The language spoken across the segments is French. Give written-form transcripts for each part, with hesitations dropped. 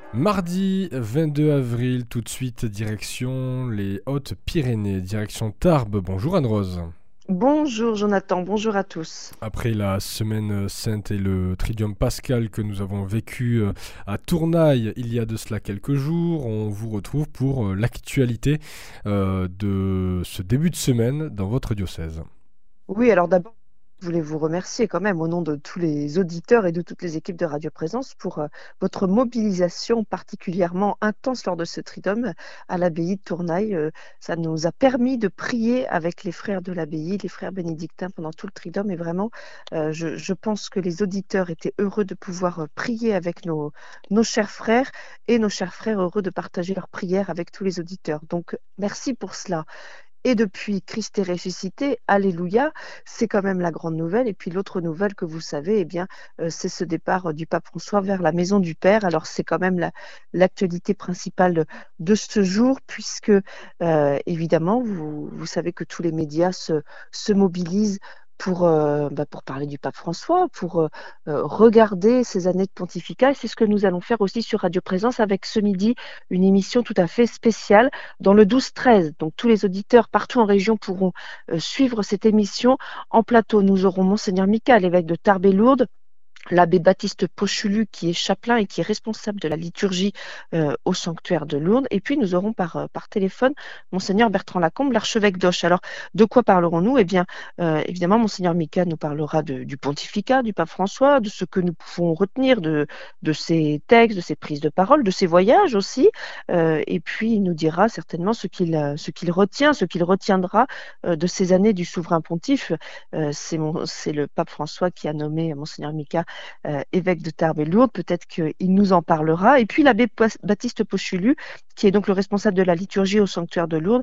Mardi 22 avril, tout de suite, direction les Hautes-Pyrénées, direction Tarbes. Bonjour Anne-Rose. Bonjour Jonathan, bonjour à tous. Après la semaine sainte et le Triduum pascal que nous avons vécu à Tournaille il y a de cela quelques jours, on vous retrouve pour l'actualité de ce début de semaine dans votre diocèse. Oui, alors d'abord, je voulais vous remercier quand même au nom de tous les auditeurs et de toutes les équipes de Radio Présence pour votre mobilisation particulièrement intense lors de ce Triduum à l'abbaye de Tournaille. Ça nous a permis de prier avec les frères de l'abbaye, les frères bénédictins pendant tout le Triduum et vraiment, je pense que les auditeurs étaient heureux de pouvoir prier avec nos chers frères et nos chers frères heureux de partager leurs prières avec tous les auditeurs. Donc, merci pour cela. Et depuis Christ est ressuscité, alléluia, c'est quand même la grande nouvelle. Et puis l'autre nouvelle que vous savez, eh bien, c'est ce départ du pape François vers la maison du Père. Alors c'est quand même l'actualité principale de ce jour, puisque évidemment, vous savez que tous les médias se mobilisent pour parler du pape François, pour regarder ces années de pontificat. Et c'est ce que nous allons faire aussi sur Radio Présence avec ce midi une émission tout à fait spéciale dans le 12-13. Donc tous les auditeurs partout en région pourront suivre cette émission. En plateau, nous aurons Monseigneur Mika, l'évêque de Tarbes et Lourdes, l'abbé Baptiste Pochulu qui est chapelain et qui est responsable de la liturgie au sanctuaire de Lourdes. Et puis nous aurons par téléphone Monseigneur Bertrand Lacombe, l'archevêque d'Auch. Alors de quoi parlerons-nous? Eh bien évidemment Monseigneur Mika nous parlera du pontificat du pape François, de ce que nous pouvons retenir de ses textes, de ses prises de parole, de ses voyages aussi. Et puis il nous dira certainement ce qu'il retient, ce qu'il retiendra de ces années du souverain pontife. C'est le pape François qui a nommé Monseigneur Mika évêque de Tarbes et Lourdes, peut-être qu'il nous en parlera. Et puis l'abbé Baptiste Pochulu, qui est donc le responsable de la liturgie au sanctuaire de Lourdes,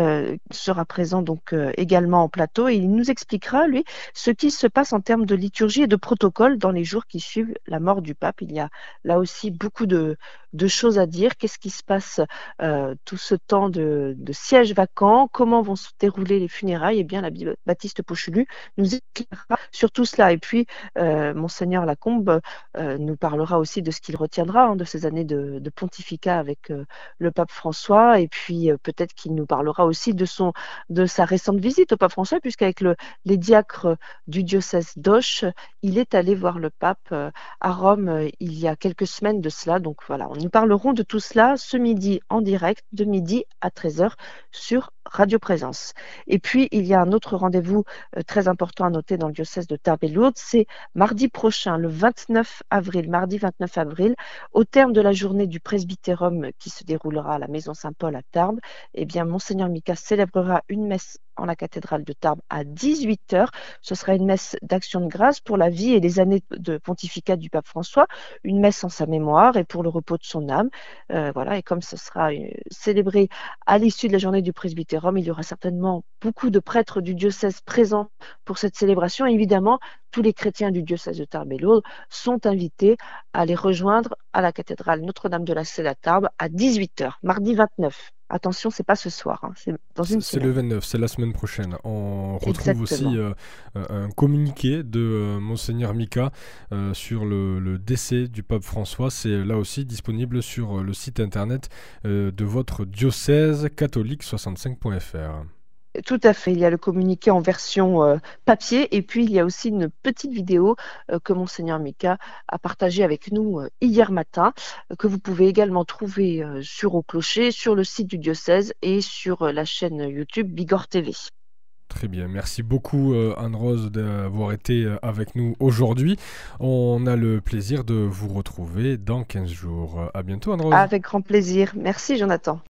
sera présent donc également en plateau et il nous expliquera, lui, ce qui se passe en termes de liturgie et de protocole dans les jours qui suivent la mort du pape. Il y a là aussi beaucoup de choses à dire. Qu'est-ce qui se passe tout ce temps de siège vacant? Comment vont se dérouler les funérailles? Eh bien, l'abbé Baptiste Pochulu nous éclairera sur tout cela. Et puis, Monseigneur Lacombe nous parlera aussi de ce qu'il retiendra de ces années de pontificat avec le pape François, et puis peut-être qu'il nous parlera aussi de sa récente visite au pape François, puisqu'avec les diacres du diocèse d'Auch, il est allé voir le pape à Rome il y a quelques semaines de cela. Donc voilà, nous parlerons de tout cela ce midi en direct, de midi à 13h sur Radio Présence. Et puis, il y a un autre rendez-vous très important à noter dans le diocèse de Tarbes et Lourdes, c'est mardi prochain, le 29 avril, mardi 29 avril, au terme de la journée du presbytérum qui se déroulera à la Maison Saint-Paul à Tarbes, eh bien, Monseigneur Mika célébrera une messe en la cathédrale de Tarbes à 18h. Ce sera une messe d'action de grâce pour la vie et les années de pontificat du pape François, une messe en sa mémoire et pour le repos de son âme. Voilà, et comme ce sera célébré à l'issue de la journée du presbytérum, il y aura certainement beaucoup de prêtres du diocèse présents pour cette célébration. Et évidemment, tous les chrétiens du diocèse de Tarbes et Lourdes sont invités à les rejoindre à la cathédrale Notre-Dame de la Celle à Tarbes à 18h, mardi 29. Attention, c'est pas ce soir, c'est dans une C'est le semaine. 29, c'est la semaine prochaine. On retrouve aussi Exactement. un communiqué de Monseigneur Mika sur le décès du pape François. C'est là aussi disponible sur le site internet de votre diocèse catholique65.fr. Tout à fait. Il y a le communiqué en version papier et puis il y a aussi une petite vidéo que Monseigneur Mika a partagée avec nous hier matin, que vous pouvez également trouver sur Au Clocher, sur le site du diocèse et sur la chaîne YouTube Bigorre TV. Très bien, merci beaucoup Anne-Rose d'avoir été avec nous aujourd'hui. On a le plaisir de vous retrouver dans 15 jours. À bientôt Anne-Rose. Avec grand plaisir. Merci Jonathan.